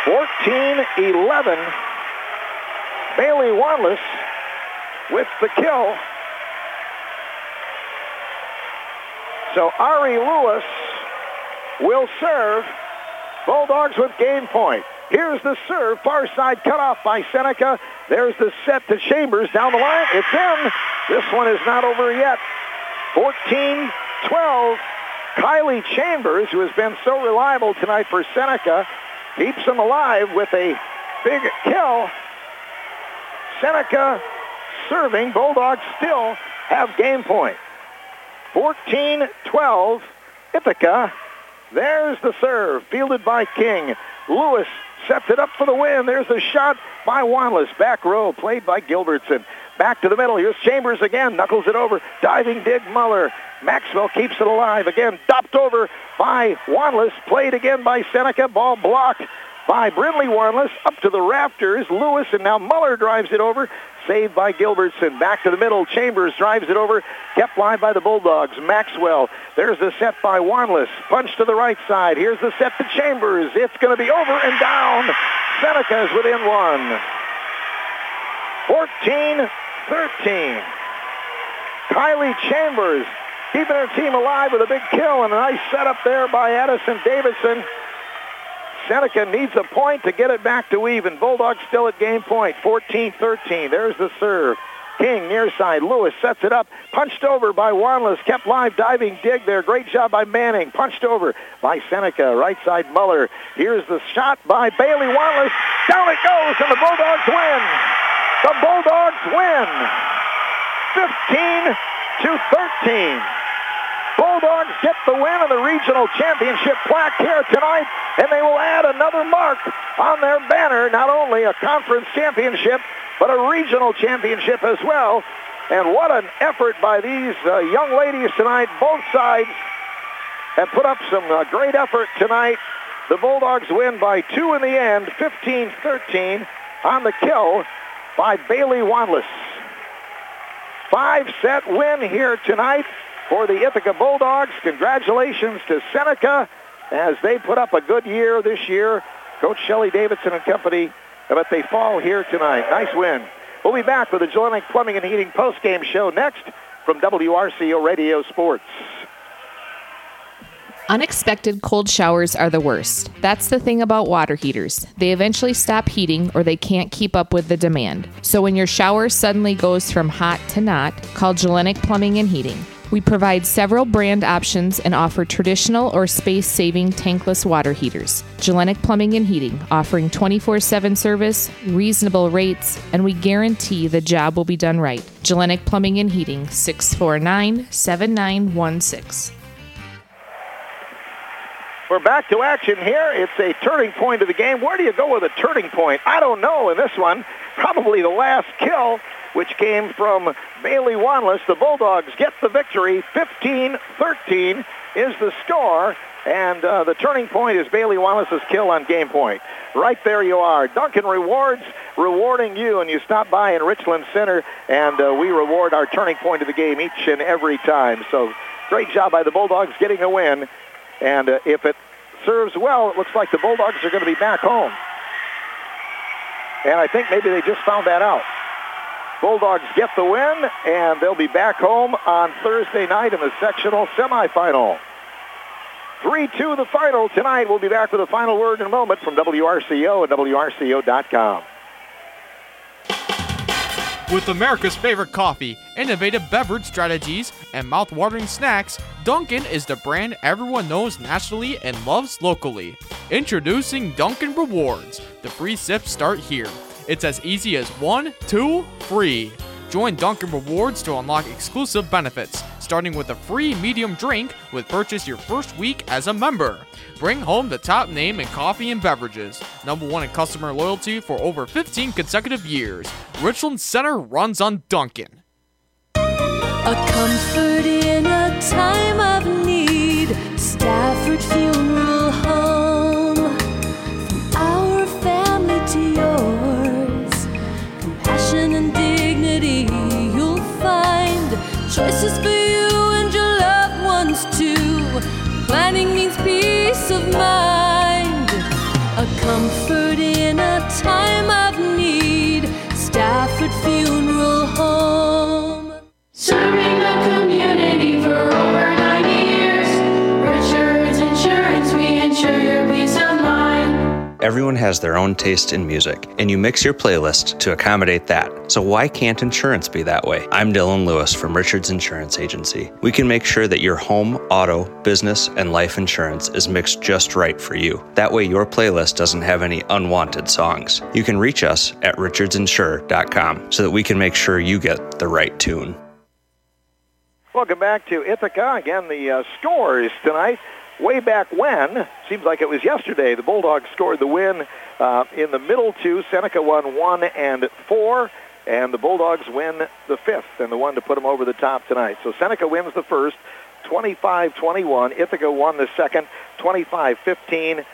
14-11. Bailey Wanless with the kill. So Ari Lewis will serve. Bulldogs with game point. Here's the serve, far side cut off by Seneca. There's the set to Chambers down the line. It's in. This one is not over yet. 14-12. Kylie Chambers, who has been so reliable tonight for Seneca, keeps them alive with a big kill. Seneca serving. Bulldogs still have game point. 14-12. Ithaca. There's the serve, fielded by King. Lewis sets it up for the win. There's the shot by Wanless. Back row, played by Gilbertson. Back to the middle. Here's Chambers again. Knuckles it over. Diving dig Muller. Maxwell keeps it alive. Again, dopped over by Wanless. Played again by Seneca. Ball blocked by Brindley Wanless. Up to the rafters. Lewis, and now Muller drives it over. Saved by Gilbertson. Back to the middle. Chambers drives it over. Kept live by the Bulldogs. Maxwell. There's the set by Wanless. Punch to the right side. Here's the set to Chambers. It's going to be over and down. Seneca's within one. 14-13. Kylie Chambers keeping her team alive with a big kill and a nice setup there by Addison Davidson. Seneca needs a point to get it back to even. Bulldogs still at game point, 14-13. There's the serve. King near side. Lewis sets it up. Punched over by Wanless. Kept live diving dig there. Great job by Manning. Punched over by Seneca. Right side Muller. Here's the shot by Bailey Wanless. Down it goes, and the Bulldogs win. The Bulldogs win. 15-13. Bulldogs get the win of the regional championship plaque here tonight, and they will add another mark on their banner, not only a conference championship, but a regional championship as well. And what an effort by these young ladies tonight. Both sides have put up some great effort tonight. The Bulldogs win by 2 in the end, 15-13 on the kill by Bailey Wanless. 5-set win here tonight for the Ithaca Bulldogs. Congratulations to Seneca as they put up a good year this year. Coach Shelley Davidson and company, but they fall here tonight. Nice win. We'll be back with the Gillenick Plumbing and Heating postgame show next from WRCO Radio Sports. Unexpected cold showers are the worst. That's the thing about water heaters. They eventually stop heating or they can't keep up with the demand. So when your shower suddenly goes from hot to not, call Gillenick Plumbing and Heating. We provide several brand options and offer traditional or space-saving tankless water heaters. Gillenick Plumbing and Heating, offering 24/7 service, reasonable rates, and we guarantee the job will be done right. Gillenick Plumbing and Heating, 649-7916. We're back to action here. It's a turning point of the game. Where do you go with a turning point? I don't know in this one. Probably the last kill, which came from Bailey Wanless. The Bulldogs get the victory. 15-13 is the score. And the turning point is Bailey Wanless' kill on game point. Right there you are. Duncan Rewards rewarding you. And you stop by in Richland Center, and we reward our turning point of the game each and every time. So great job by the Bulldogs getting a win. And if it serves well, it looks like the Bulldogs are going to be back home. And I think maybe they just found that out. Bulldogs get the win, and they'll be back home on Thursday night in the sectional semifinal. 3-2 the final tonight. We'll be back with a final word in a moment from WRCO and WRCO.com. With America's favorite coffee, innovative beverage strategies, and mouth-watering snacks, Dunkin' is the brand everyone knows nationally and loves locally. Introducing Dunkin' Rewards. The free sips start here. It's as easy as 1, 2, free. Join Dunkin' Rewards to unlock exclusive benefits, starting with a free medium drink with purchase your first week as a member. Bring home the top name in coffee and beverages. #1 in customer loyalty for over 15 consecutive years. Richland Center runs on Dunkin'. A comfort in a time of need. Stafford Funeral Home. From our family to yours. Compassion and dignity you'll find. Choices for you and your loved ones too. Planning means peace of mind. A comfort in a time of need. Stafford Funeral Home. Serving the community for over 90 years. Richards Insurance, we insure your peace of mind. Everyone has their own taste in music, and you mix your playlist to accommodate that. So why can't insurance be that way? I'm Dylan Lewis from Richards Insurance Agency. We can make sure that your home, auto, business, and life insurance is mixed just right for you. That way your playlist doesn't have any unwanted songs. You can reach us at richardsinsure.com so that we can make sure you get the right tune. Welcome back to Ithaca. Again, the scores tonight. Way back when, seems like it was yesterday, the Bulldogs scored the win in the middle two. Seneca won 1 and 4, and the Bulldogs win the fifth and the one to put them over the top tonight. So Seneca wins the first, 25-21. Ithaca won the second, 25-15,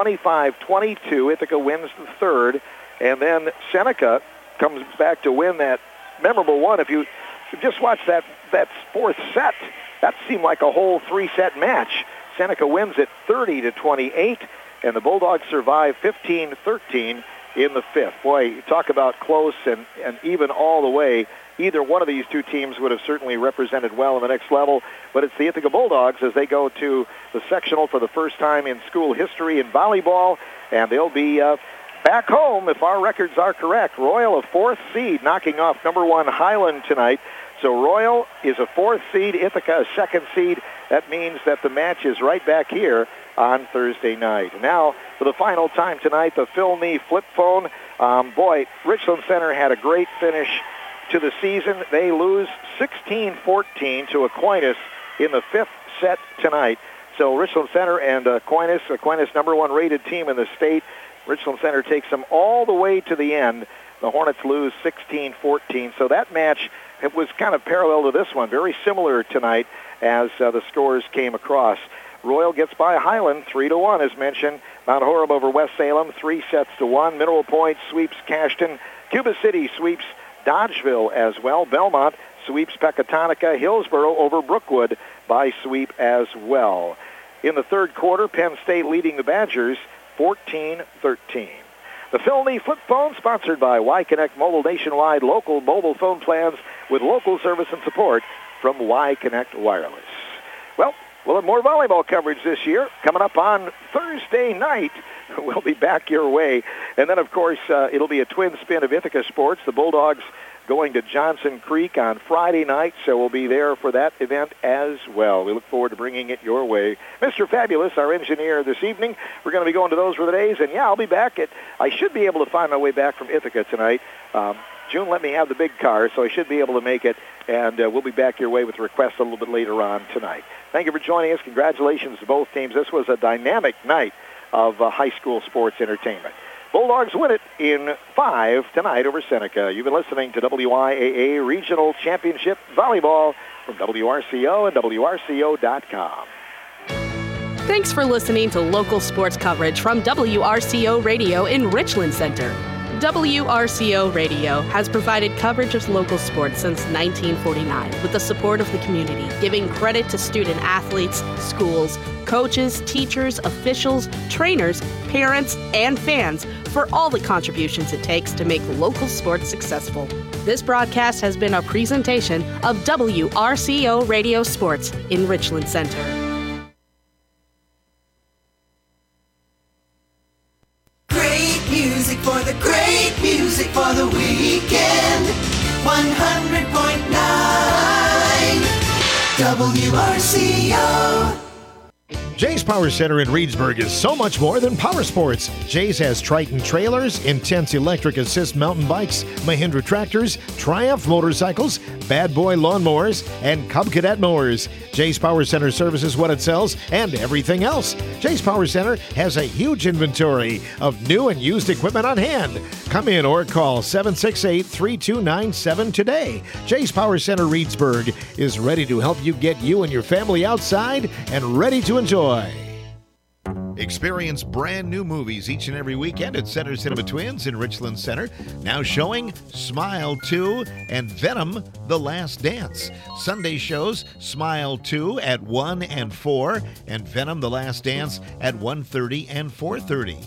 25-22. Ithaca wins the third, and then Seneca comes back to win that memorable one. If you just watch that fourth set, that seemed like a whole three-set match. Seneca wins it 30-28, and the Bulldogs survive 15-13 in the fifth. Boy, you talk about close and even all the way. Either one of these two teams would have certainly represented well in the next level, but it's the Ithaca Bulldogs as they go to the sectional for the first time in school history in volleyball, and they'll be back home if our records are correct. Royal, a fourth seed, knocking off number one Highland tonight. So Royal is a fourth seed, Ithaca a second seed. That means that the match is right back here on Thursday night. Now, for the final time tonight, the Phil Nee flip phone. Boy, Richland Center had a great finish to the season. They lose 16-14 to Aquinas in the fifth set tonight. So Richland Center and Aquinas number one rated team in the state. Richland Center takes them all the way to the end. The Hornets lose 16-14. So that match, it was kind of parallel to this one, very similar tonight as the scores came across. Royal gets by Highland 3-1, as mentioned. Mount Horeb over West Salem 3-1. Mineral Point sweeps Cashton. Cuba City sweeps Dodgeville as well. Belmont sweeps Pecatonica. Hillsboro over Brookwood by sweep as well. In the third quarter, Penn State leading the Badgers 14-13. The Phil Nee flip phone, sponsored by Y-Connect Mobile Nationwide, local mobile phone plans with local service and support from Y-Connect Wireless. Well, we'll have more volleyball coverage this year coming up on Thursday night. We'll be back your way. And then, of course, it'll be a twin spin of Ithaca sports. The Bulldogs going to Johnson Creek on Friday night, so we'll be there for that event as well. We look forward to bringing it your way. Mr. Fabulous, our engineer this evening, we're going to be going to those for the days, and yeah, I'll be back I should be able to find my way back from Ithaca tonight. June let me have the big car, so I should be able to make it, and we'll be back your way with requests a little bit later on tonight. Thank you for joining us. Congratulations to both teams. This was a dynamic night of high school sports entertainment. Bulldogs win it in 5 tonight over Seneca. You've been listening to WIAA Regional Championship Volleyball from WRCO and WRCO.com. Thanks for listening to local sports coverage from WRCO Radio in Richland Center. WRCO Radio has provided coverage of local sports since 1949 with the support of the community, giving credit to student athletes, schools, coaches, teachers, officials, trainers, parents, and fans for all the contributions it takes to make local sports successful. This broadcast has been a presentation of WRCO Radio Sports in Richland Center. For the great music for the weekend, 100.9 WRCO. Jay's Power Center in Reedsburg is so much more than power sports. Jay's has Triton trailers, Intense electric assist mountain bikes, Mahindra tractors, Triumph motorcycles, Bad Boy lawnmowers, and Cub Cadet mowers. Jay's Power Center services what it sells and everything else. Jay's Power Center has a huge inventory of new and used equipment on hand. Come in or call 768-3297 today. Jay's Power Center Reedsburg is ready to help you get you and your family outside and ready to enjoy. Experience brand new movies each and every weekend at Center Cinema Twins in Richland Center. Now showing Smile 2 and Venom: The Last Dance. Sunday shows Smile 2 at 1 and 4 and Venom: The Last Dance at 1:30 and 4:30.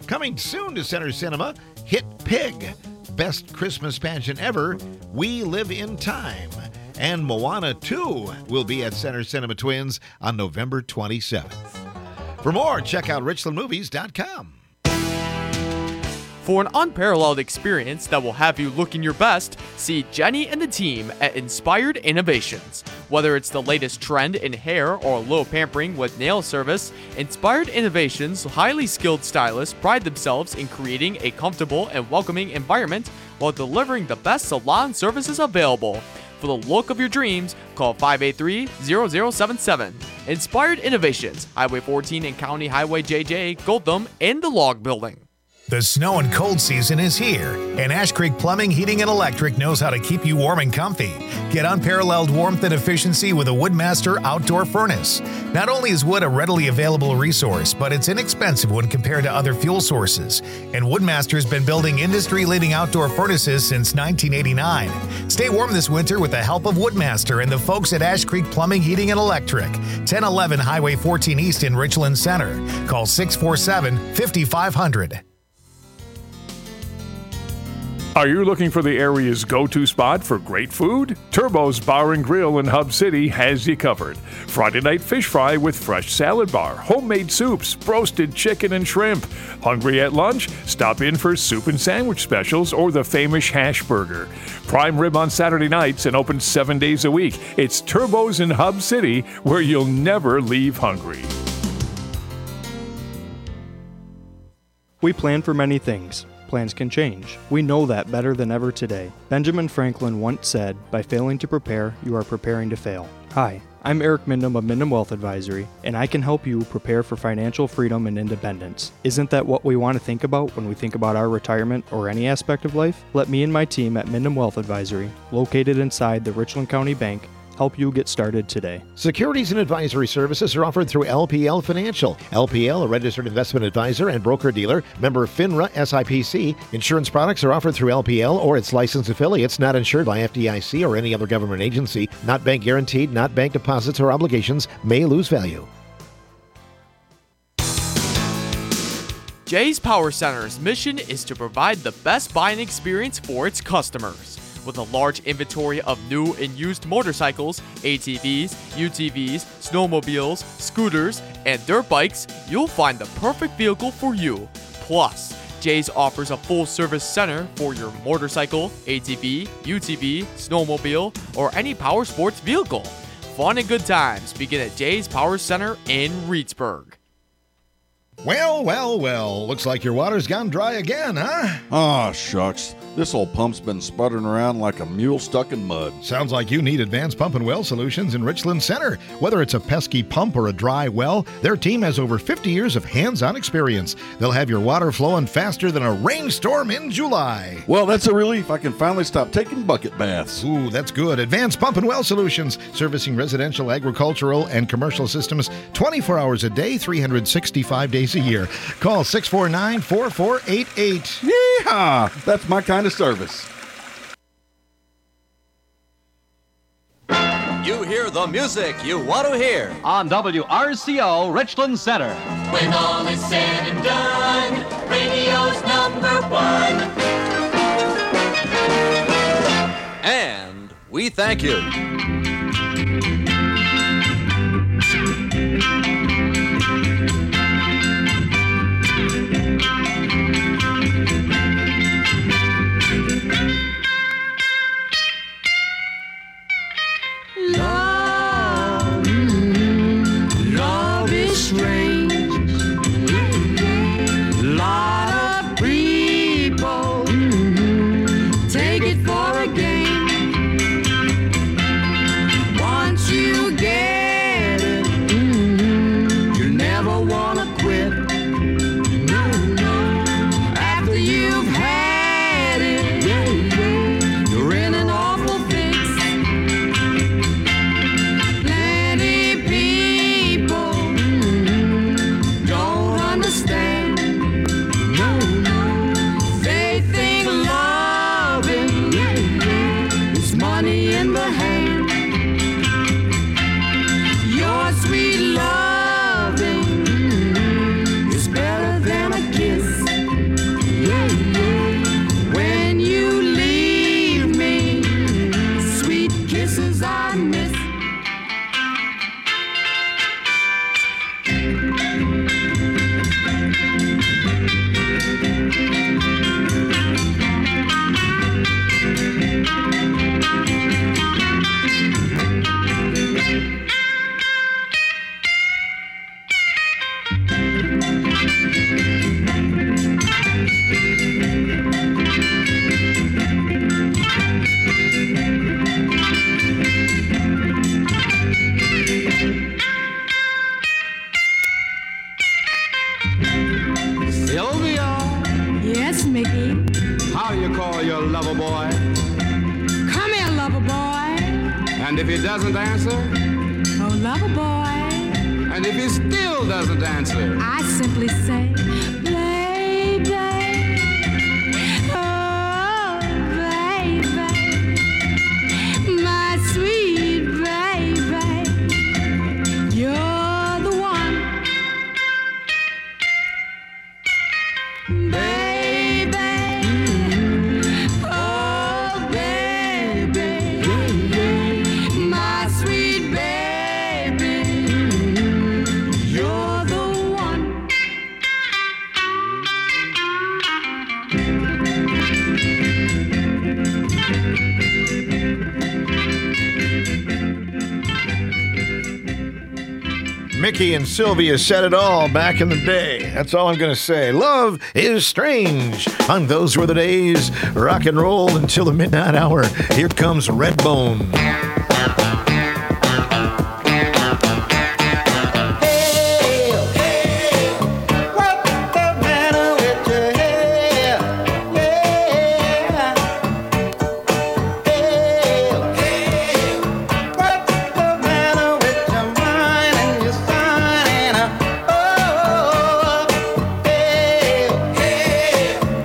Coming soon to Center Cinema, Hit Pig, Best Christmas Pageant Ever, We Live in Time. And Moana 2 will be at Center Cinema Twins on November 27th. For more, check out richlandmovies.com. For an unparalleled experience that will have you looking your best, see Jenny and the team at Inspired Innovations. Whether it's the latest trend in hair or low pampering with nail service, Inspired Innovations' highly skilled stylists pride themselves in creating a comfortable and welcoming environment while delivering the best salon services available. For the look of your dreams, call 583-0077. Inspired Innovations, Highway 14 and County Highway JJ, Gotham, in the Log Building. The snow and cold season is here, and Ash Creek Plumbing, Heating, and Electric knows how to keep you warm and comfy. Get unparalleled warmth and efficiency with a Woodmaster outdoor furnace. Not only is wood a readily available resource, but it's inexpensive when compared to other fuel sources. And Woodmaster's been building industry-leading outdoor furnaces since 1989. Stay warm this winter with the help of Woodmaster and the folks at Ash Creek Plumbing, Heating, and Electric, 1011 Highway 14 East in Richland Center. Call 647-5500. Are you looking for the area's go-to spot for great food? Turbo's Bar and Grill in Hub City has you covered. Friday night fish fry with fresh salad bar, homemade soups, roasted chicken and shrimp. Hungry at lunch? Stop in for soup and sandwich specials or the famous hash burger. Prime rib on Saturday nights and open 7 days a week. It's Turbo's in Hub City, where you'll never leave hungry. We plan for many things. Plans can change. We know that better than ever today. Benjamin Franklin once said, "By failing to prepare, you are preparing to fail." Hi, I'm Eric Mindham of Mindham Wealth Advisory, and I can help you prepare for financial freedom and independence. Isn't that what we want to think about when we think about our retirement or any aspect of life? Let me and my team at Mindham Wealth Advisory, located inside the Richland County Bank, help you get started today. Securities and advisory services are offered through LPL Financial. LPL, a registered investment advisor and broker-dealer, member FINRA SIPC. Insurance products are offered through LPL or its licensed affiliates, not insured by FDIC or any other government agency, not bank guaranteed, not bank deposits or obligations, may lose value. Jay's Power Center's mission is to provide the best buying experience for its customers. With a large inventory of new and used motorcycles, ATVs, UTVs, snowmobiles, scooters, and dirt bikes, you'll find the perfect vehicle for you. Plus, Jay's offers a full-service center for your motorcycle, ATV, UTV, snowmobile, or any power sports vehicle. Fun and good times begin at Jay's Power Center in Reedsburg. Well, looks like your water's gone dry again, huh? Aw, shucks. This old pump's been sputtering around like a mule stuck in mud. Sounds like you need Advanced Pump and Well Solutions in Richland Center. Whether it's a pesky pump or a dry well, their team has over 50 years of hands-on experience. They'll have your water flowing faster than a rainstorm in July. Well, that's a relief. I can finally stop taking bucket baths. Ooh, that's good. Advanced Pump and Well Solutions, servicing residential, agricultural, and commercial systems 24 hours a day, 365 days a year. Call 649-4488. Yeehaw! That's my kind of service. You hear the music you want to hear on WRCO Richland Center. When all is said and done, radio's #1. And we thank you. Love is strange. Lot of people take it for a game. Mickey. How do you call your lover boy? Come here, lover boy. And if he doesn't answer? Oh, lover boy. And if he still doesn't answer? I simply say, baby. Oh, baby. My sweet baby. You're the one. Baby. Oh, baby. My sweet baby. You're the one. Mickey and Sylvia said it all back in the day. That's all I'm going to say. Love is strange. On those were the days. Rock and roll until the midnight hour. Here comes Redbone.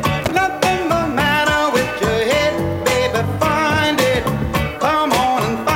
Nothing the matter with your head, baby. Find it. Come on and find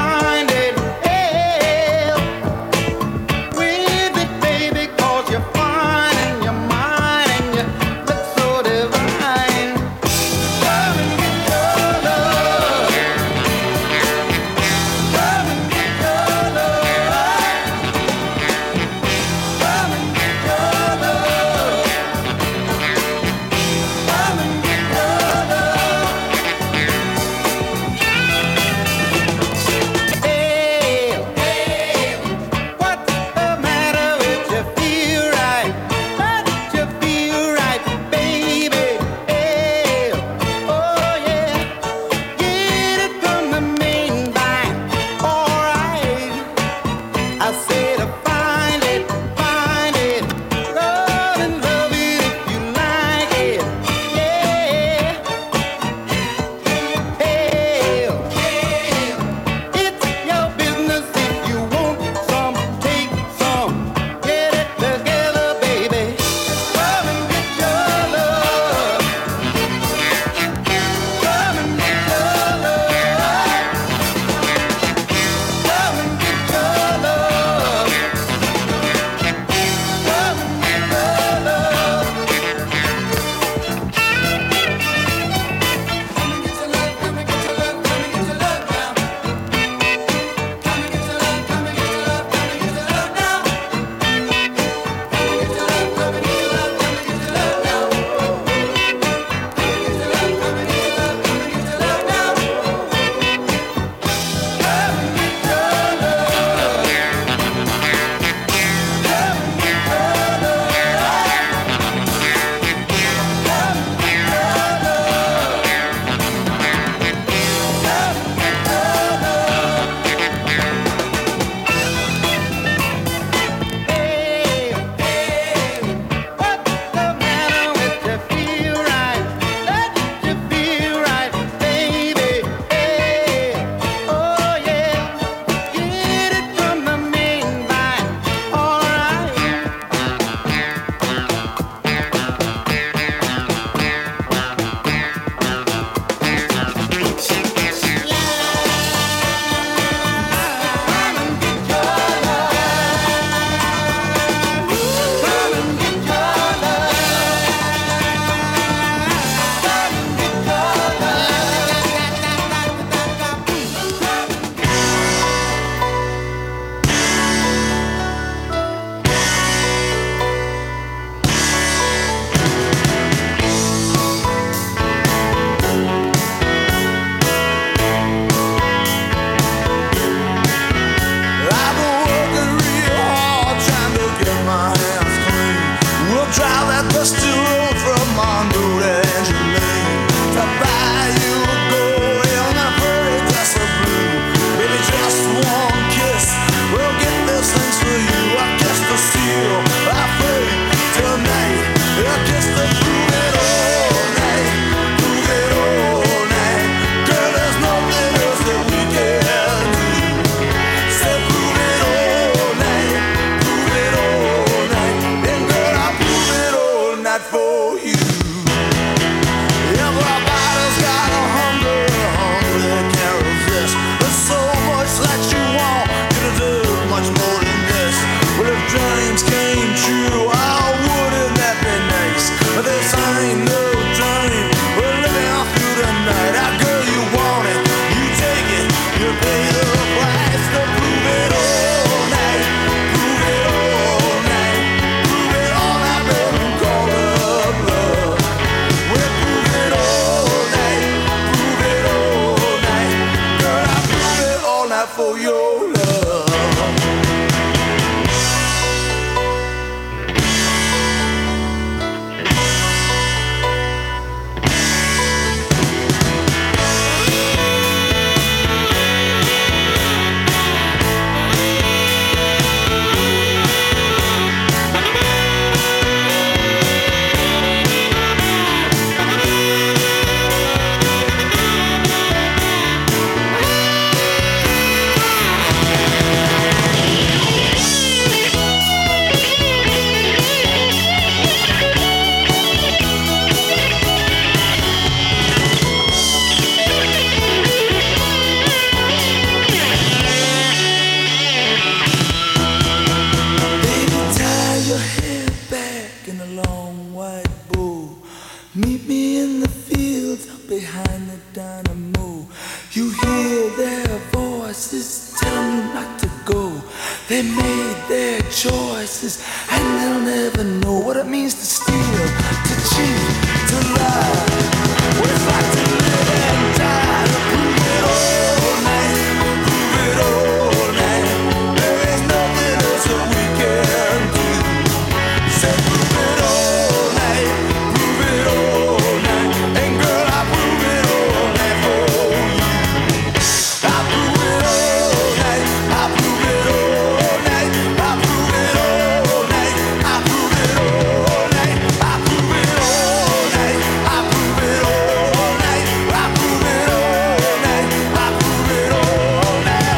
Meet me in the fields behind the dynamo. You hear their voices telling you not to go. They made their choices and they'll never know what it means to steal, to cheat, to lie. What it's like to live and die, to prove it all night, prove it all night. There is nothing else that we can do. Say prove it all night, prove it all night. And girl, I prove it all night for you. I prove it all night, I prove it all night. I prove it all night, I prove it all night. I prove it all night, I prove it all night. I prove it all night, I prove it all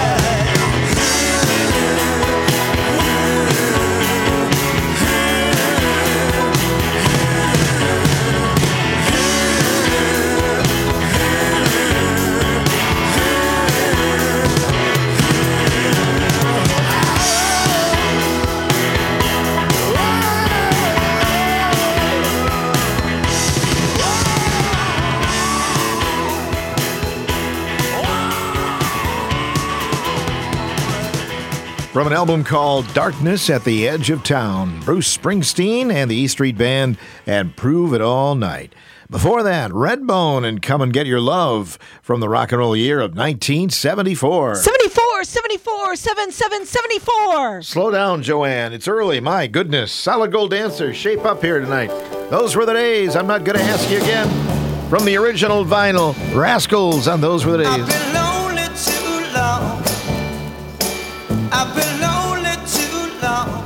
From an album called Darkness at the Edge of Town, Bruce Springsteen and the E Street Band and Prove It All Night. Before that, Redbone and Come and Get Your Love from the rock and roll year of 1974. 74, 74, 77, 74. Slow down, Joanne. It's early. My goodness. Solid Gold Dancers, shape up here tonight. Those were the days. I'm not going to ask you again. From the original vinyl, Rascals on Those Were the Days. lonely too long. I've been lonely too long.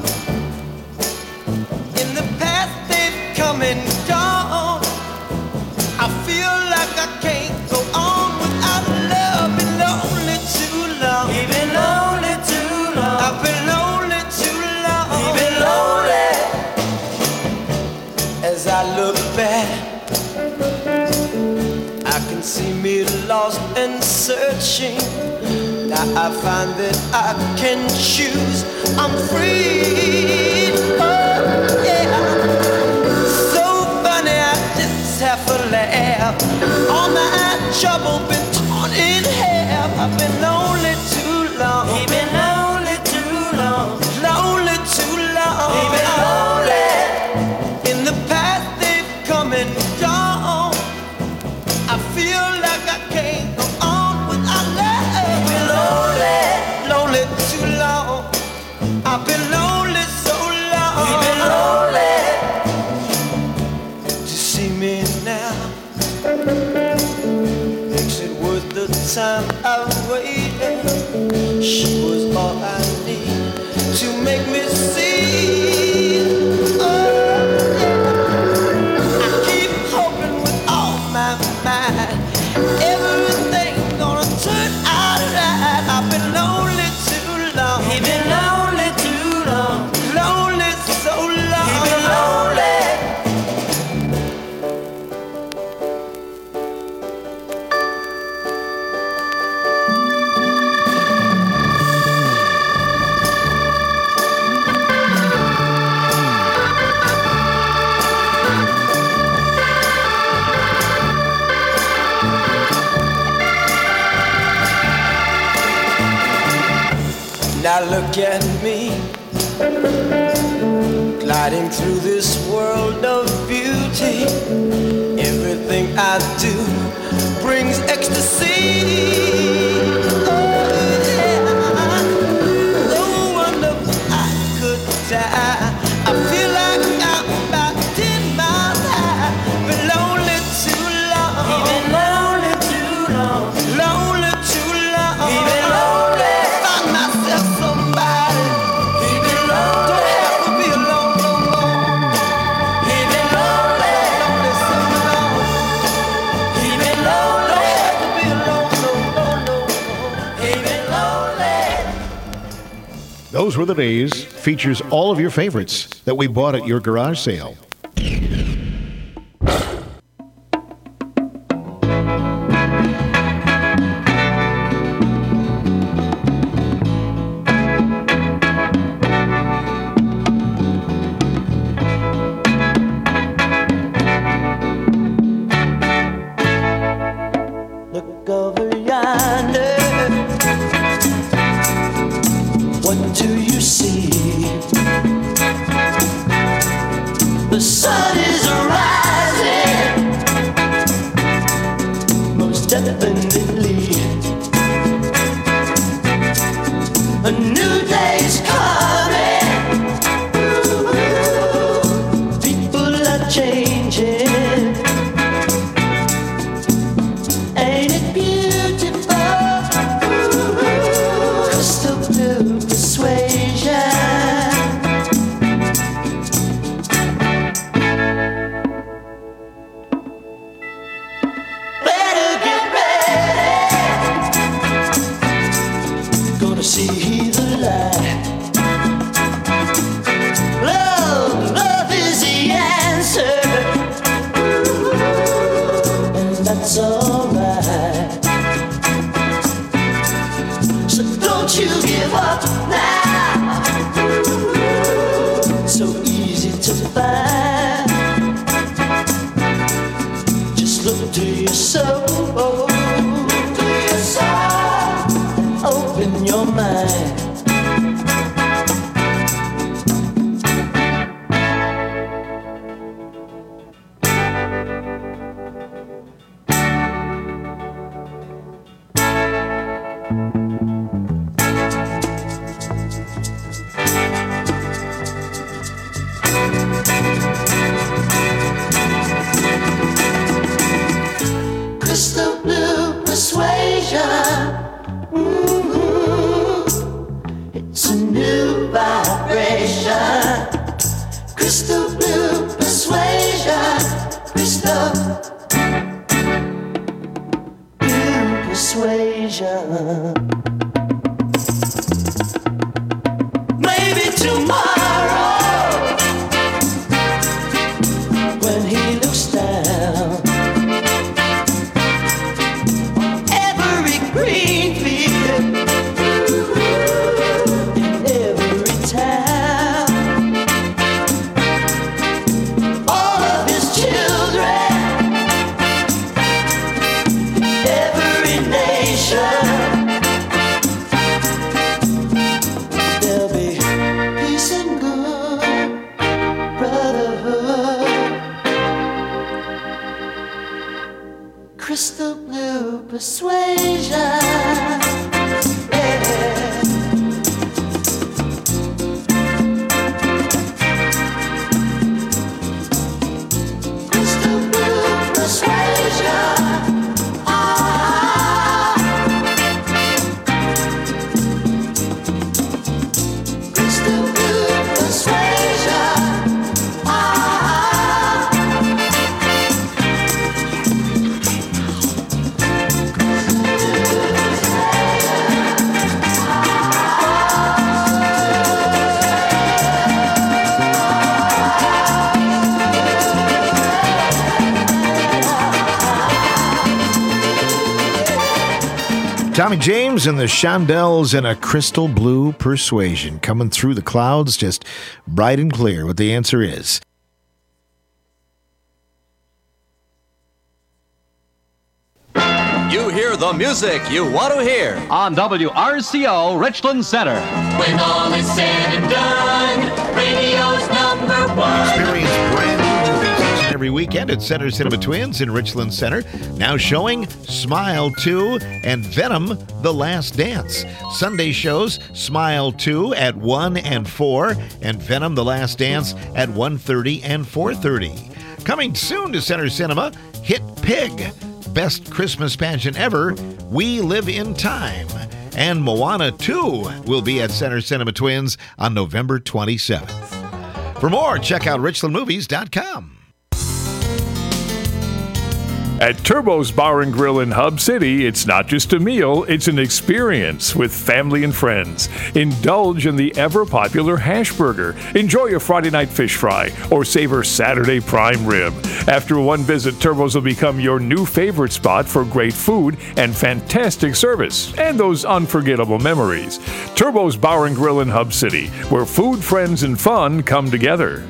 In the past they've come and gone. I feel like I can't go on without love. Been lonely too long. You've been lonely too long. I've been lonely too long. You've been lonely. As I look back, I can see me lost and searching. Now I find that I can choose. I'm free. Oh, yeah. So funny, I just have to laugh. All my trouble been torn in half. I've been lonely too long. You've been lonely too long. Lonely too long. You've been lonely. In the past they've come and gone. I feel like I can't go on without love. You've been lonely, lonely too long. I've been lonely so long. You've been lonely. To see me now makes it worth the time I've waited. She was all I need to make me see. Oh, yeah. I keep hoping with all my mind everything's gonna turn out right. I've been lonely too long. You've been lonely too long. Lonely so long. You've been lonely. Now look at me, gliding through this world of beauty. Everything I do brings ecstasy. Oh, yeah. No wonder I could die. I feel like I'm about 10 miles high. Been lonely too long. You've been lonely too long. Lonely too long. You've been lonely. Find myself somebody. You've been lonely. Don't have to be alone no more. You've been lonely. Lonely so long. You've been lonely. Don't have to be alone no more, no more. You've been lonely. Those Were the Days features all of your favorites that we bought at your garage sale. Just look to your soul. Look to your soul. And open your mind. Crystal blue persuasion. It's a new vibration. Crystal blue persuasion. Crystal blue persuasion. Maybe tomorrow, when he looks down, every green field in every town, all of his children, every nation, there'll be peace and good brotherhood. Crystal blue persuasion. Yeah. Crystal blue persuasion. Crystal blue persuasion. Tommy James and the Shondells and a Crystal Blue Persuasion coming through the clouds just bright and clear what the answer is. You hear the music you want to hear on WRCO Richland Center. When all is said and done, radio's number one. Experience brand new movies every weekend at Center Cinema Twins in Richland Center. Now showing Smile 2 and Venom: The Last Dance. Sunday shows Smile 2 at 1 and 4 and Venom: The Last Dance at 1:30 and 4:30. Coming soon to Center Cinema, Hit Pig. Best Christmas pageant ever, We Live in Time. And Moana 2 will be at Center Cinema Twins on November 27th. For more, check out richlandmovies.com. At Turbo's Bar and Grill in Hub City, it's not just a meal, it's an experience with family and friends. Indulge in the ever-popular hash burger. Enjoy a Friday night fish fry or savor Saturday prime rib. After one visit, Turbo's will become your new favorite spot for great food and fantastic service and those unforgettable memories. Turbo's Bar and Grill in Hub City, where food, friends, and fun come together.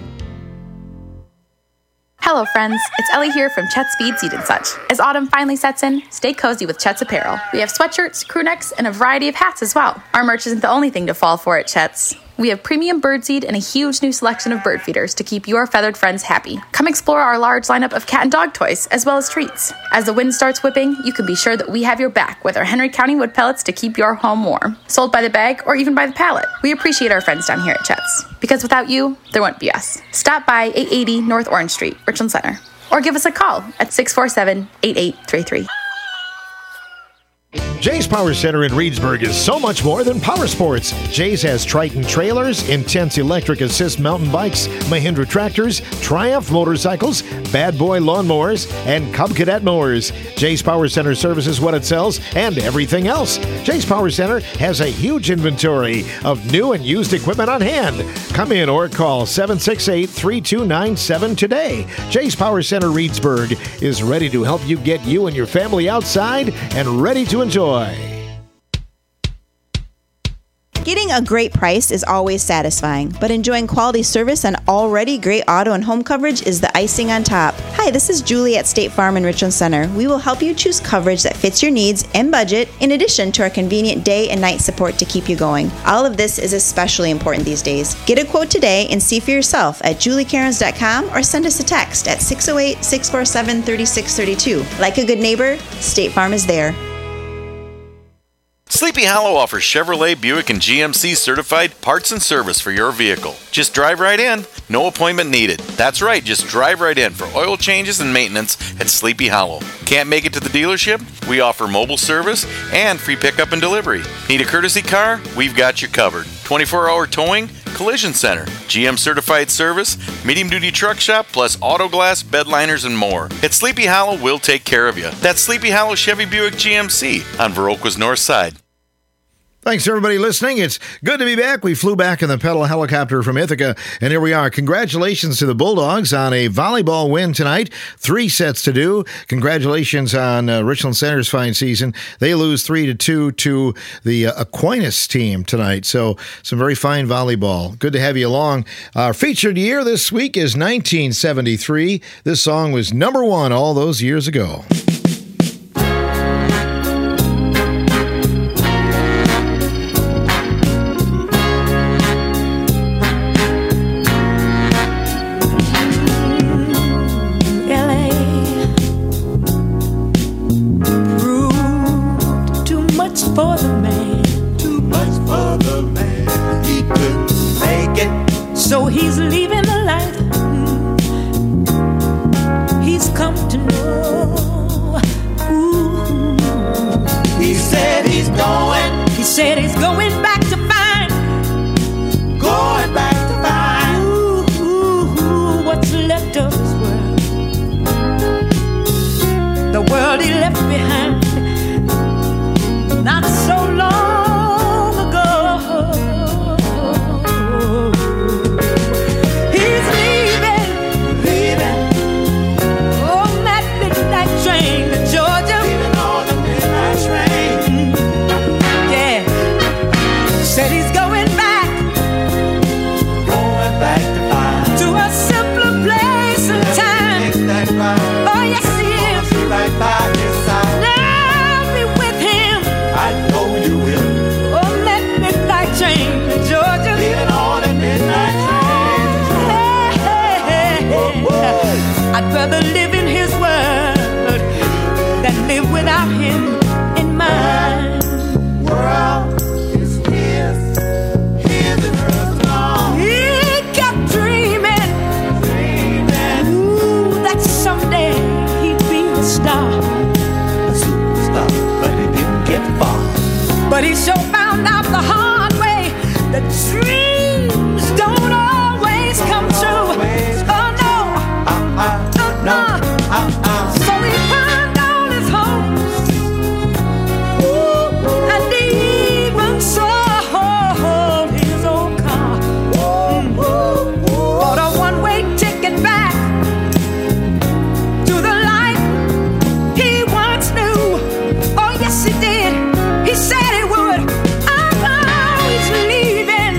Hello friends, it's Ellie here from Chet's Feed Seed & Such. As autumn finally sets in, stay cozy with Chet's apparel. We have sweatshirts, crew necks, and a variety of hats as well. Our merch isn't the only thing to fall for at Chet's. We have premium birdseed and a huge new selection of bird feeders to keep your feathered friends happy. Come explore our large lineup of cat and dog toys, as well as treats. As the wind starts whipping, you can be sure that we have your back with our Henry County wood pellets to keep your home warm. Sold by the bag or even by the pallet. We appreciate our friends down here at Chet's. Because without you, there wouldn't be us. Stop by 880 North Orange Street, Richland Center. Or give us a call at 647-8833. Jay's Power Center in Reedsburg is so much more than power sports. Jay's has Triton trailers, Intense electric assist mountain bikes, Mahindra tractors, Triumph motorcycles, Bad Boy lawnmowers, and Cub Cadet mowers. Jay's Power Center services what it sells and everything else. Jay's Power Center has a huge inventory of new and used equipment on hand. Come in or call 768-3297 today. Jay's Power Center Reedsburg is ready to help you get you and your family outside and ready to enjoy. Getting a great price is always satisfying, but enjoying quality service and already great auto and home coverage is the icing on top. Hi, this is Julie at State Farm in Richland Center. We will help you choose coverage that fits your needs and budget, in addition to our convenient day and night support to keep you going. All of this is especially important these days. Get a quote today and see for yourself at juliecairns.com or send us a text at 608-647-3632. Like a good neighbor, State Farm is there. Sleepy Hollow offers Chevrolet, Buick, and GMC certified parts and service for your vehicle. Just drive right in. No appointment needed. That's right, just drive right in for oil changes and maintenance at Sleepy Hollow. Can't make it to the dealership? We offer mobile service and free pickup and delivery. Need a courtesy car? We've got you covered. 24-hour towing, collision center, GM certified service, medium-duty truck shop, plus auto glass, bed liners, and more. At Sleepy Hollow, we'll take care of you. That's Sleepy Hollow Chevy Buick GMC on Viroqua's north side. Thanks, everybody listening. It's good to be back. We flew back in the pedal helicopter from Ithaca, and here we are. Congratulations to the Bulldogs on a volleyball win tonight. 3 sets to do. Congratulations on Richland Center's fine season. They lose 3-2 to the Aquinas team tonight. So some very fine volleyball. Good to have you along. Our featured year this week is 1973. This song was number 1 all those years ago. For the man, too much for the man. He couldn't make it, so he's leaving the life he's come to know. Ooh. He said he's going. He said he's going back to find. Going back to find. Ooh, what's left of his world? The world he left behind. Not so long ago. He's leaving on that midnight train to Georgia. Leaving on the midnight train. Yeah. Said he's going back to find. To a simpler place and time. Oh yes he is. Right by his side. Georgia, leaving on a midnight train. I'd rather live in his world than live without him in mine. World is his and hers alone. He kept dreaming, ooh, that someday he'd be a star, a superstar, but he didn't get far. But he sure found out the hard way. The dreams don't always come true. Oh no, So he burned all his hopes, and even sold his old car. Bought a one-way ticket back to the life he once knew. Oh yes he did. He said he would. He's leaving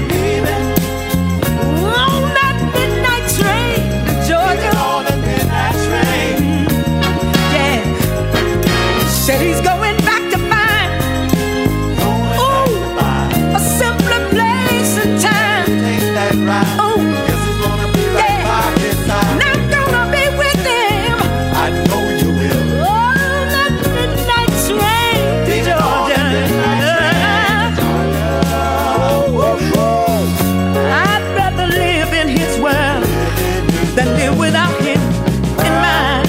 on that midnight train to Georgia. On the midnight train. Yeah. Said he's going back to find a simpler place and time. Take that ride. Guess he's gonna be right by his side. Not gonna be with him. I know you will. On that midnight train to Georgia. I'd rather live in his world than live without him in mine.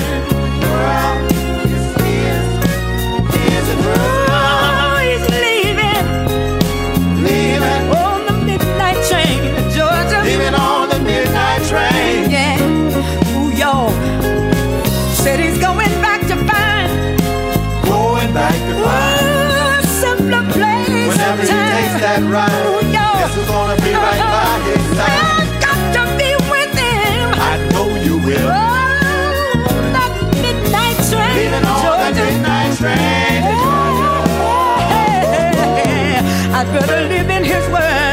Oh, he's leaving on the midnight train to Georgia. Leaving on the midnight train. Yeah. Ooh, y'all. Said he's going back to find. Going back to find. A simpler place. Whenever he takes that ride. Ooh, y'all. Guess we're gonna be right by his side. I've got to be with him. I know you will. Oh, that midnight train. Leaving on the midnight train. I'd rather live in his world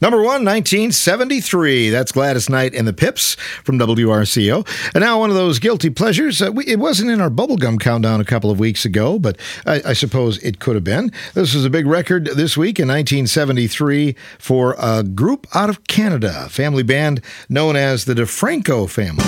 Number 1, 1973. That's Gladys Knight and the Pips from WRCO. And now one of those guilty pleasures. It wasn't in our bubblegum countdown a couple of weeks ago, but I suppose it could have been. This was a big record this week in 1973 for a group out of Canada, a family band known as the DeFranco Family.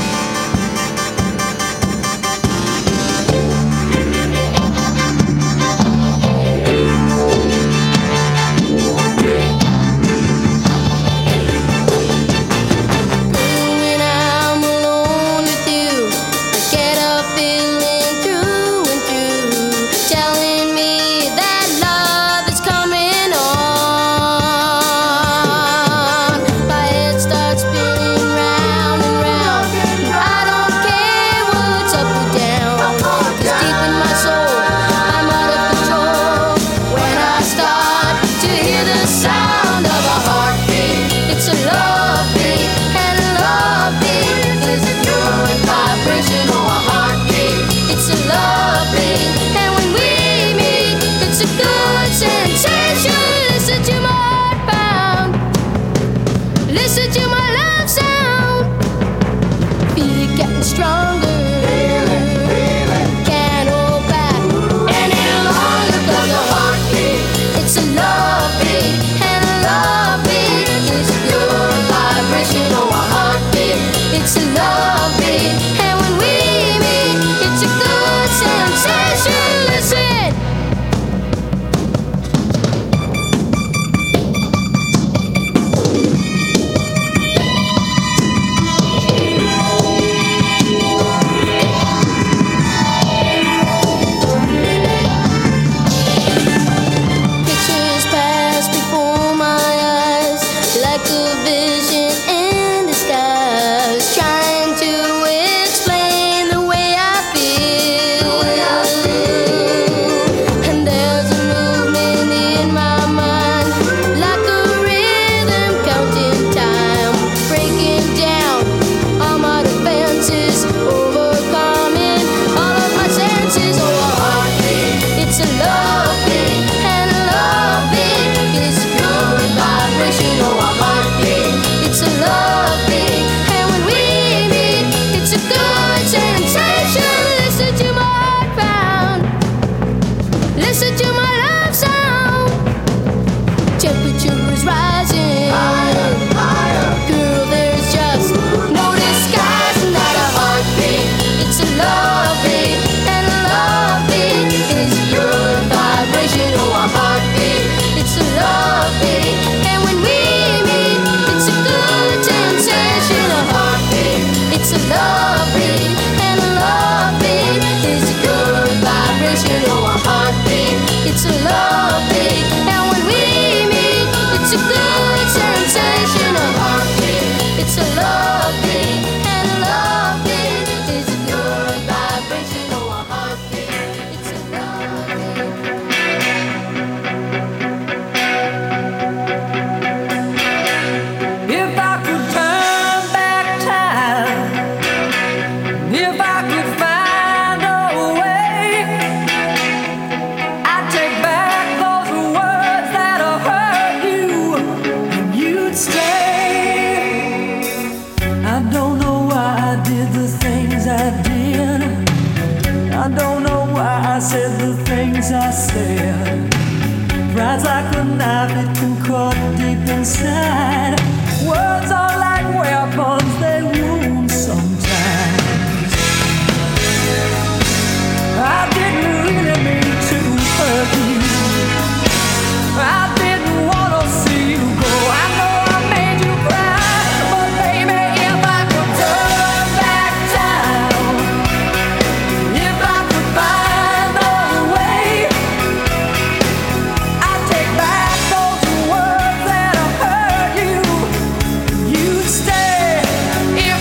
If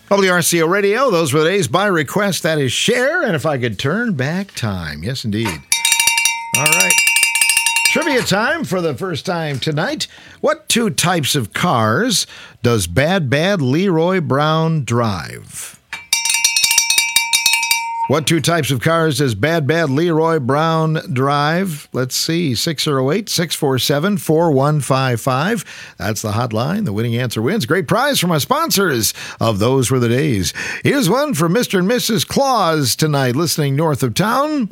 WRCO Radio, those were the days by request. That is Cher, and If I Could Turn Back Time. Yes, indeed. All right. Trivia time for the first time tonight. What two types of cars does Bad Leroy Brown drive? What two types of cars does Bad Leroy Brown drive? Let's see, 608-647-4155. That's the hotline. The winning answer wins. Great prize from our sponsors of Those Were the Days. Here's one for Mr. and Mrs. Claus tonight, listening north of town.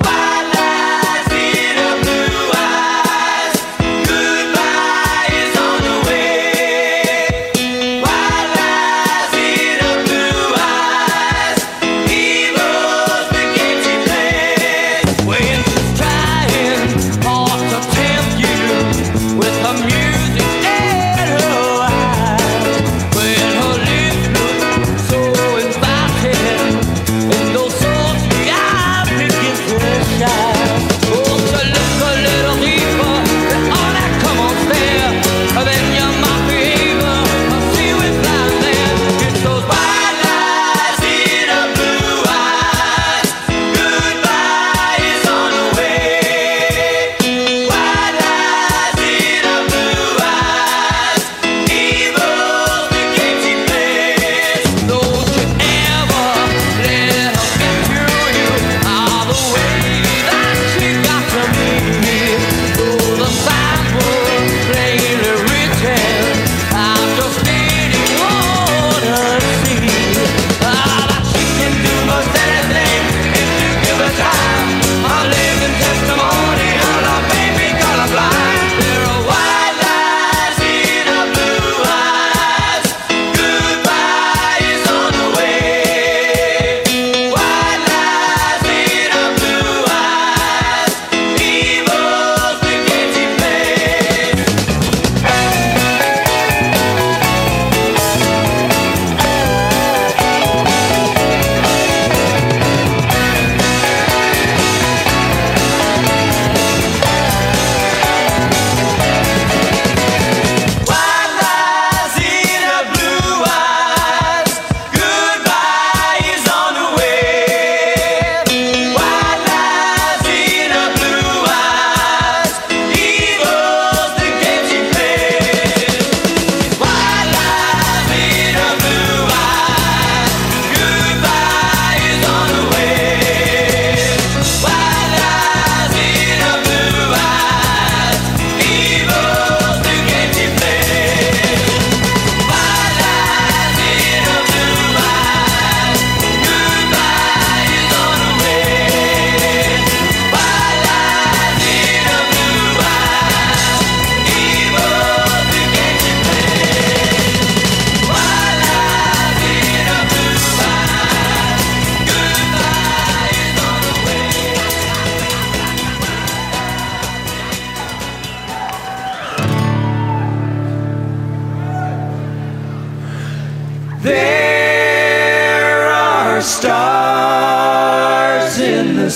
Stars in the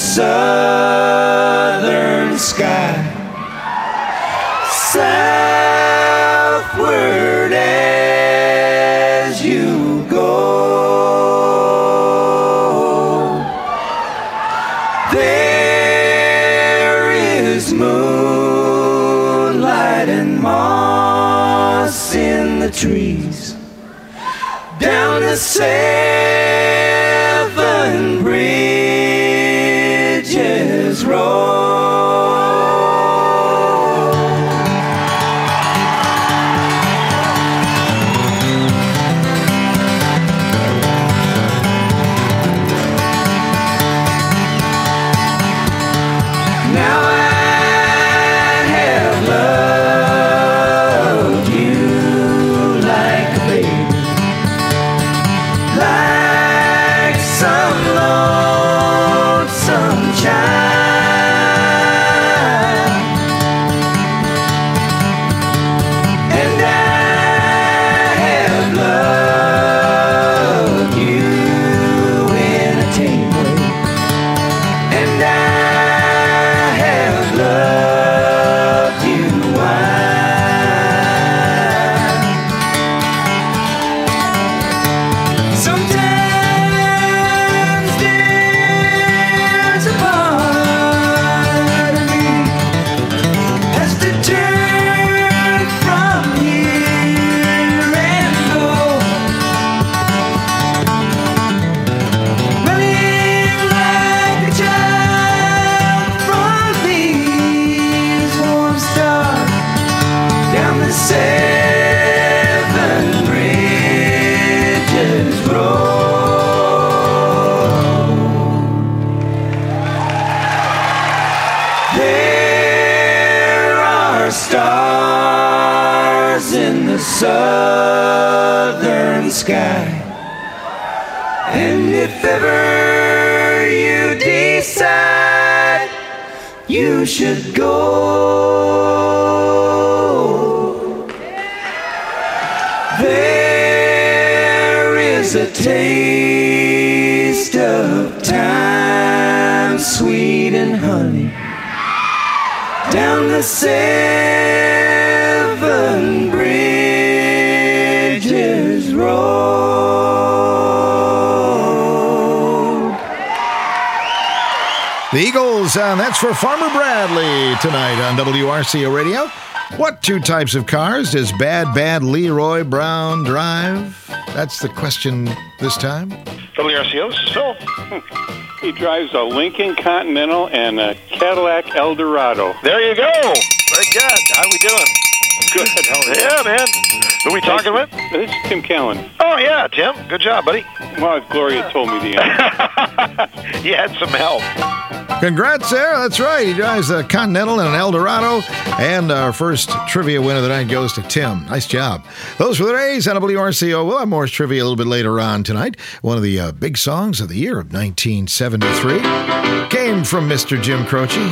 southern sky, southward as you go. There is moonlight and moss in the trees down the seven bridges road. Now I have loved you like a baby, like stars in the southern sky. And if ever you decide you should go, there is a taste of time, sweet and honey, down the 7 Bridges Road. The Eagles, that's for Farmer Bradley tonight on WRCO Radio. What two types of cars does Bad Leroy Brown drive? That's the question this time. WRCO, Phil. He drives a Lincoln Continental and a Cadillac Eldorado. There you go. Very good. How are we doing? Good. Yeah, man. Who are we talking with? This is Tim Callan. Oh, yeah, Tim. Good job, buddy. Well, Gloria told me the answer. You had some help. Congrats, Sarah. That's right. He drives a Continental and an Eldorado. And our first trivia win of the night goes to Tim. Nice job. Those were the days on WRCO. We'll have more trivia a little bit later on tonight. One of the big songs of the year of 1973 came from Mr. Jim Croce.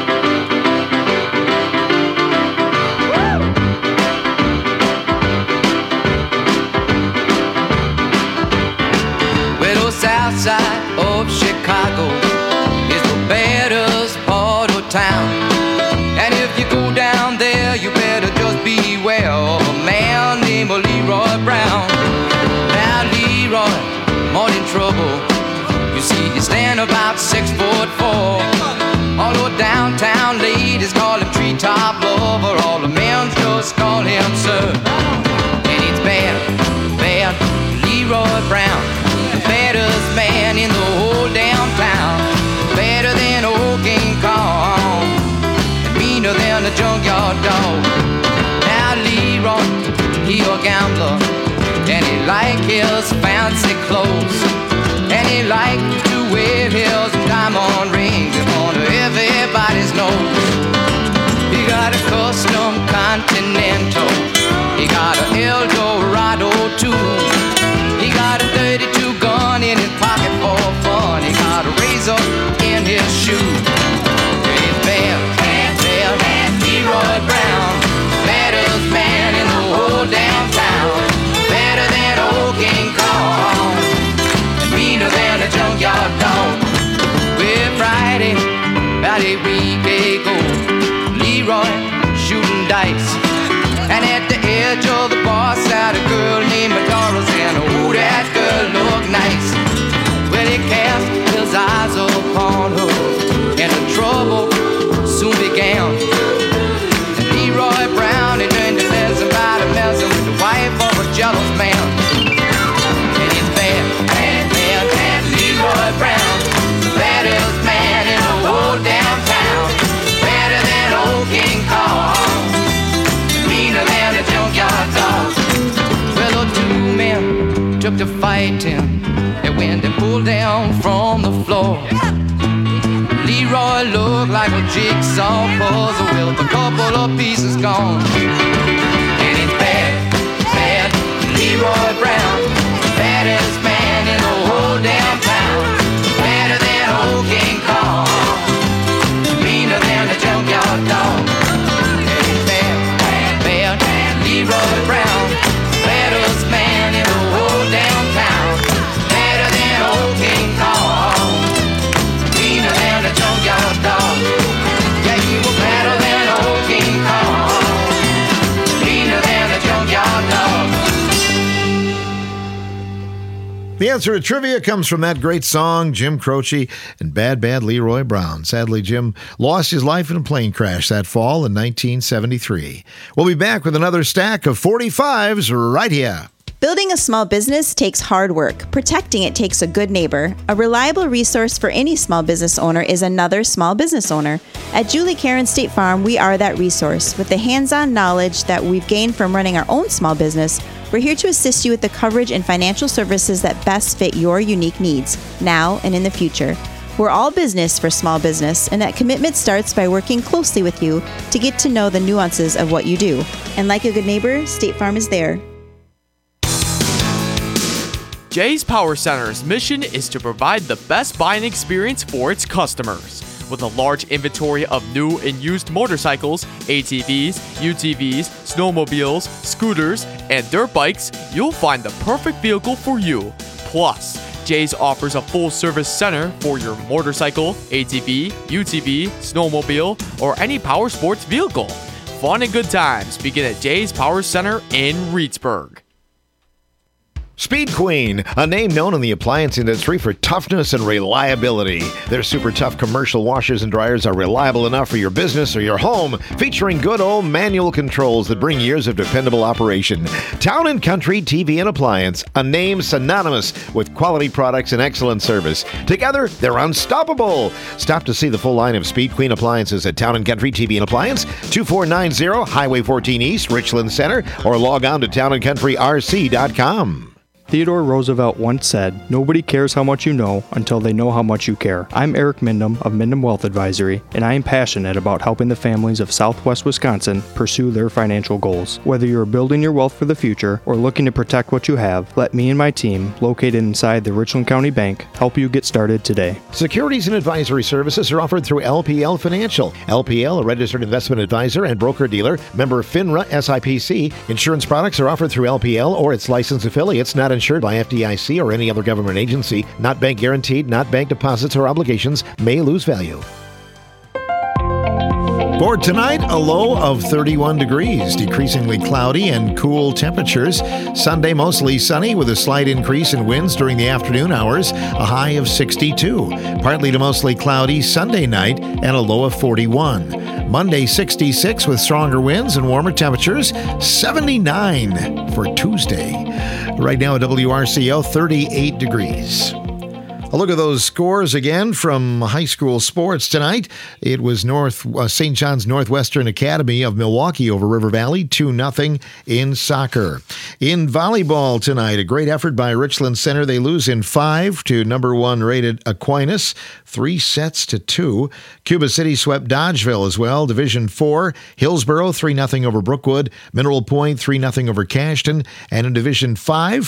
South side of Chicago is the baddest part of town. And if you go down there, you better just beware of a man named Leroy Brown. Now Leroy, morning trouble. You see, you stand about 6'4". All the downtown ladies call him treetop lover. All the men just call him sir. And it's bad Leroy Brown. The baddest man in the whole downtown. Better than old King Kong, and meaner than a junkyard dog. Now Leroy, he a gambler, and he like his fancy clothes, and he like to wear his diamond rings in front of everybody's nose. He got a custom Continental, he got an Eldorado too. He got a 32 gun in his pocket for fun. He got a razor in his shoe. He's bad Leroy Brown. Baddest man in the whole downtown. Better than old King Kong, and meaner than a junkyard dog. Well, Friday, about a week ago, Leroy shooting dice. And at the edge of the bar sat a girl named Doris, and oh, that girl looked nice. Well, he cast his eyes upon her, and the trouble soon began. And Leroy Brown, he learned to messing about a messing with the wife of a jealous man. And he's bad Leroy Brown, the baddest man in the whole downtown. Better than old King Kong, than a junkyard dog. Well, the two men took to fighting, and when they pulled down from the floor, Leroy looked like a jigsaw puzzle with a couple of pieces gone. And it's bad Leroy Brown, baddest man in the whole downtown. Better than old King Kong, meaner than a junkyard dog. Leroy Brown, baddest man in the whole downtown. Better than old King Kong, meaner than a junkyard dog. Yeah, you were better than old King Kong, meaner than a junkyard dog. The answer to trivia comes from that great song, Jim Croce and Bad Leroy Brown. Sadly, Jim lost his life in a plane crash that fall in 1973. We'll be back with another stack of 45s right here. Building a small business takes hard work. Protecting it takes a good neighbor. A reliable resource for any small business owner is another small business owner. At Julie Karen State Farm, we are that resource. With the hands-on knowledge that we've gained from running our own small business, we're here to assist you with the coverage and financial services that best fit your unique needs, now and in the future. We're all business for small business, and that commitment starts by working closely with you to get to know the nuances of what you do. And like a good neighbor, State Farm is there. Jay's Power Center's mission is to provide the best buying experience for its customers. With a large inventory of new and used motorcycles, ATVs, UTVs, snowmobiles, scooters, and dirt bikes, you'll find the perfect vehicle for you. Plus, Jay's offers a full-service center for your motorcycle, ATV, UTV, snowmobile, or any power sports vehicle. Fun and good times begin at Jay's Power Center in Reedsburg. Speed Queen, a name known in the appliance industry for toughness and reliability. Their super tough commercial washers and dryers are reliable enough for your business or your home, featuring good old manual controls that bring years of dependable operation. Town & Country TV and Appliance, a name synonymous with quality products and excellent service. Together, they're unstoppable. Stop to see the full line of Speed Queen appliances at Town & Country TV and Appliance, 2490 Highway 14 East, Richland Center, or log on to towncountryRC.com. Theodore Roosevelt once said, "Nobody cares how much you know until they know how much you care." I'm Eric Mindham of Mindham Wealth Advisory, and I am passionate about helping the families of Southwest Wisconsin pursue their financial goals. Whether you're building your wealth for the future or looking to protect what you have, let me and my team, located inside the Richland County Bank, help you get started today. Securities and advisory services are offered through LPL Financial. LPL, a registered investment advisor and broker-dealer, member FINRA SIPC. Insurance products are offered through LPL or its licensed affiliates, not insured by FDIC or any other government agency, not bank guaranteed, not bank deposits or obligations, may lose value. For tonight, a low of 31 degrees, decreasingly cloudy and cool temperatures. Sunday, mostly sunny with a slight increase in winds during the afternoon hours, a high of 62. Partly to mostly cloudy Sunday night and a low of 41. Monday, 66 with stronger winds and warmer temperatures, 79 for Tuesday. Right now at WRCO, 38 degrees. A look at those scores again from high school sports tonight. It was St. John's Northwestern Academy of Milwaukee over River Valley, 2-0 in soccer. In volleyball tonight, a great effort by Richland Center. They lose in 5 to number 1 rated Aquinas, 3-2. Cuba City swept Dodgeville as well. Division 4, Hillsboro, 3-0 over Brookwood. Mineral Point, 3-0 over Cashton. And in Division 5,